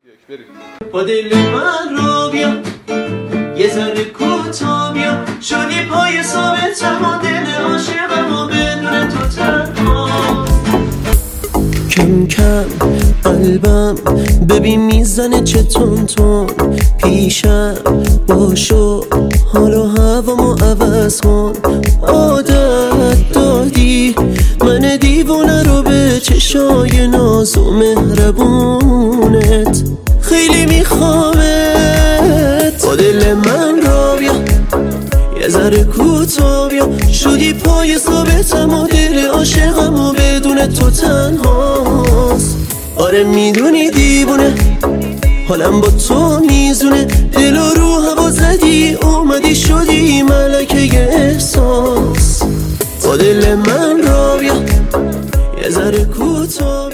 با دل من رو بیا یه ذره کوتا بیا شدی پای ثابتم و دل عاشقم و بدون تو تنها کم کم قلبم ببین میزنه چه تون تون پیشم باشو حالا هوامو عوض کن عادت دادی من دیوونه رو به چشای ناز و مهربونت خیلی میخوامت با دل من را بیا یه ذره کوتا بیا شدی پای ثابتم و دل عاشقم و بدون تو تنهاست آره میدونی دیوونه حالم با تو میزونه دل و رو هوا زدی اومدی شدی ملکه احساس با دل من را بیا یه ذره کوتا